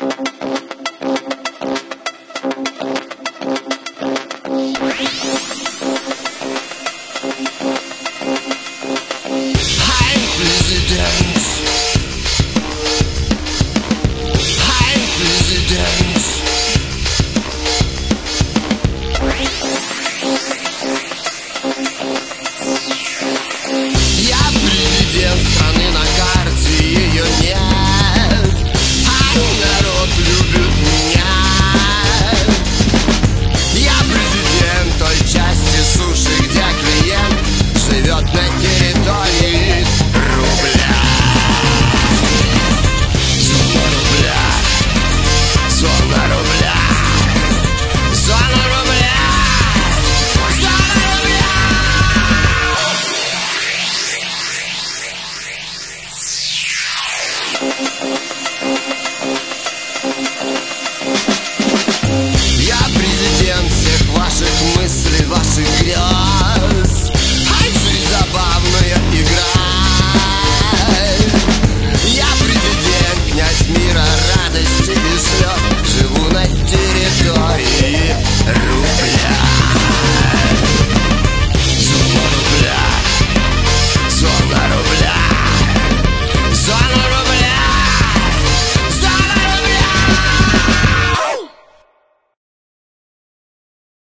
Страны на карте, ее нет, а народ любит меня. Я президент той части суши, где клиент живет на территории рубля. Зона рубля, зона рубля, зона рубля, зона рубля. Я президент всех ваших мыслей, ваших грез.